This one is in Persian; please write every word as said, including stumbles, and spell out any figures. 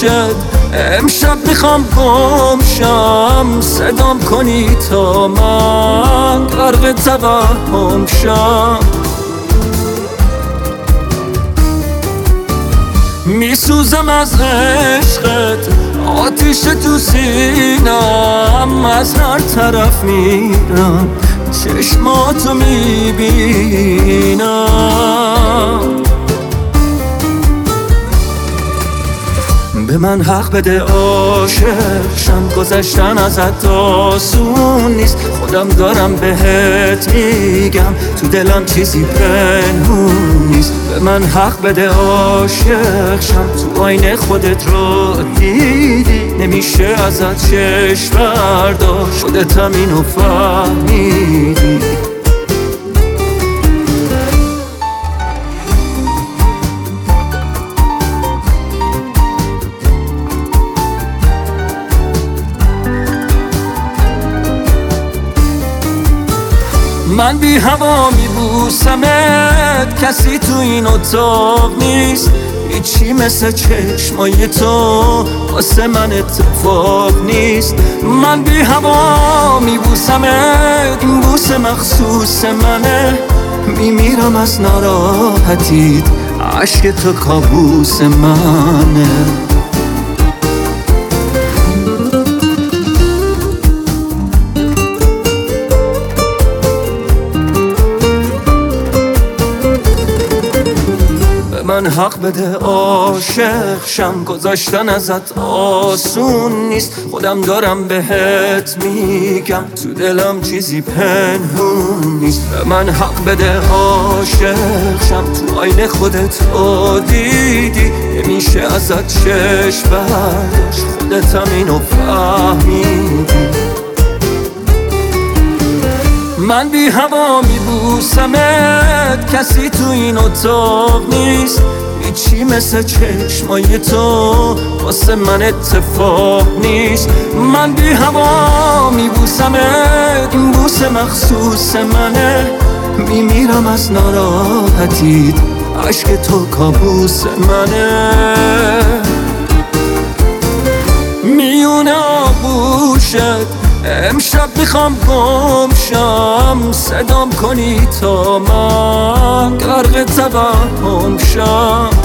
گوشت امشب میخوام گم شم، صدام کنی تا من غرق توهم شم. میسوزم از عشقت، آتیش تو سینم، از هر طرف میرم چشماتو میبینم. به من حق بده عاشق شم، گذشتن ازت آسون نیست، خودم دارم بهت میگم تو دلم چیزی پنهون نیست. به من حق بده عاشق شم، تو آینه خودت رو دیدی، نمیشه ازت چشم برداشت، خودتم اینو فهمیدی. من بی هوا میبوسمت، کسی تو این اتاق نیست، هیچی مثل چشمای تو واسه من اتفاق نیست. من بی هوا میبوسمت، این بوسه مخصوص منه، میمیرم از ناراحتیت، عشق تو کابوس منه. من حق بده عاشق شم، گذاشتن ازت آسون نیست، خودم دارم بهت میگم تو دلم چیزی پنهون نیست. به من حق بده عاشق شم، تو آینه خودت رو دیدی، نمیشه ازت چشم برداشت، خودتم اینو فهمیدی. من بی هوا میبوسمت، کسی تو این اتاق نیست، هیچی مثل چشمای تو واسه من اتفاق نیست. من بی هوا میبوسمت، این بوسه مخصوص منه، میمیرم از ناراحتیت، عشق تو کابوس منه. میونه آغوشت امشب میخوام گم شم، صدام کنی تا من غرق توهم شم.